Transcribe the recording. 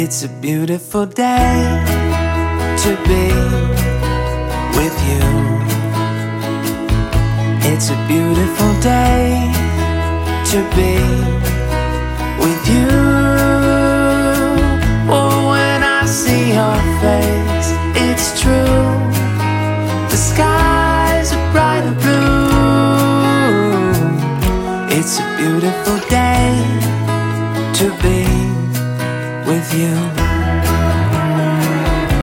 It's a beautiful day to be with you. It's a beautiful day to be with you. Oh, when I see your face, it's true. The skies are bright and blue. It's a beautiful day to be with you.